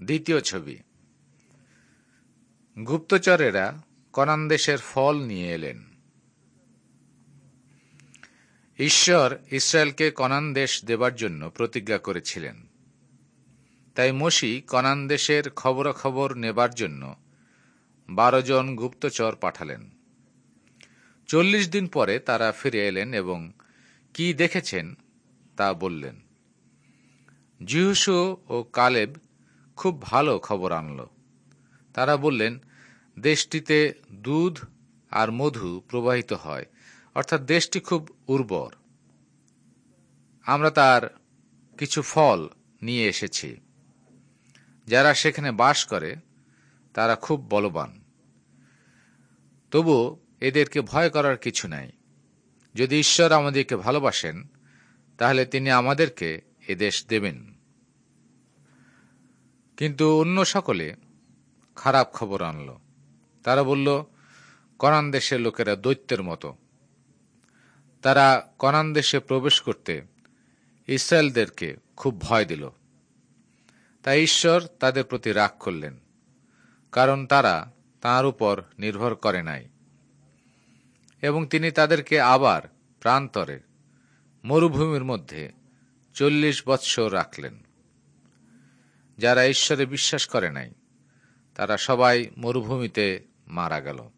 দ্বিতীয় ছবি। গুপ্তচরেরা কনান দেশের ফল নিয়ে এলেন। ঈশ্বর ইসরায়েলকে কনান দেশ দেবার জন্য প্রতিজ্ঞা করেছিলেন। তাই মোশি কনান দেশের খবরাখবর নেবার জন্য 12 জন গুপ্তচর পাঠালেন। 40 দিন পরে তারা ফিরে এলেন এবং কি দেখেছেন তা বললেন। যিহোশু ও কালেব খুব ভালো খবর আনল। তারা বললেন, দেশটিতে দুধ আর মধু প্রবাহিত হয়, অর্থাৎ দেশটি খুব উর্বর। আমরা তার কিছু ফল নিয়ে এসেছি। যারা সেখানে বাস করে তারা খুব বলবান। তবু এদেরকে ভয় করার কিছু নাই। যদি ঈশ্বর আমাদেরকে ভালোবাসেন তাহলে তিনি আমাদেরকে এ দেশ দেবেন। কিন্তু অন্য সকলে খারাপ খবর আনল। তারা বলল, কনান দেশের লোকেরা দৈত্যের মতো। তারা কনান দেশে প্রবেশ করতে ইসরায়েলদেরকে খুব ভয় দিল। তাই ঈশ্বর তাদের প্রতি রাগ করলেন, কারণ তারা তাঁর উপর নির্ভর করে নাই, এবং তিনি তাদেরকে আবার প্রান্তরে মরুভূমির মধ্যে 40 বৎসর রাখলেন। যারা ঈশ্বরে বিশ্বাস করে নাই তারা সবাই মরুভূমিতে মারা গেল।